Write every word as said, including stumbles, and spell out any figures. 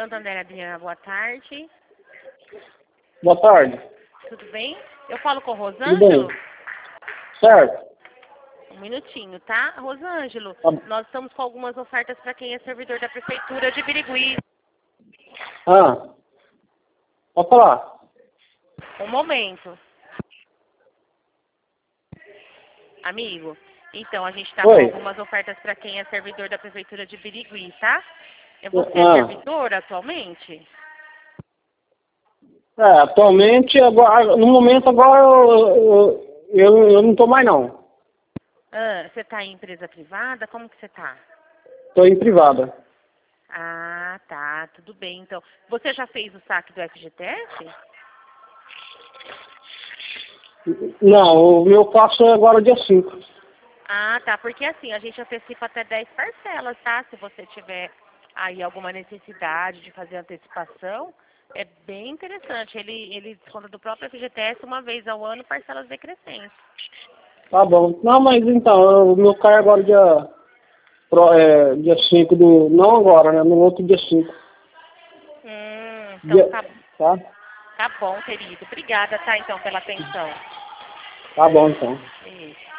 Santander, Adriana, boa tarde. Boa tarde. Tudo bem? Eu falo com o Tudo Rosângelo? bem. Certo. Um minutinho, tá? Rosângelo, Tá. nós estamos com algumas ofertas para quem é servidor da Prefeitura de Birigui. Ah. Pode falar. Um momento. Amigo, então a gente está com Oi. algumas ofertas para quem é servidor da Prefeitura de Birigui, tá? Você é Ah. servidor atualmente? É, atualmente, agora, no momento agora eu, eu, eu não estou mais não. Ah, você está em empresa privada? Como que você está? Estou em privada. Ah, tá, tudo bem. Então, você já fez o saque do F G T S? Não, o meu passo é agora dia cinco. Ah, tá, porque assim, a gente antecipa até dez parcelas, tá? Se você tiver aí alguma necessidade de fazer antecipação, é bem interessante. Ele, ele desconta do próprio F G T S uma vez ao ano, parcelas decrescentes. Tá bom. Não, mas então, o meu cai agora dia, pro- é, dia cinco do... Não agora, né? No outro dia cinco. Hum, então Dia, tá, tá? tá bom, querido. Obrigada, tá, então, pela atenção. Tá bom, então. Isso.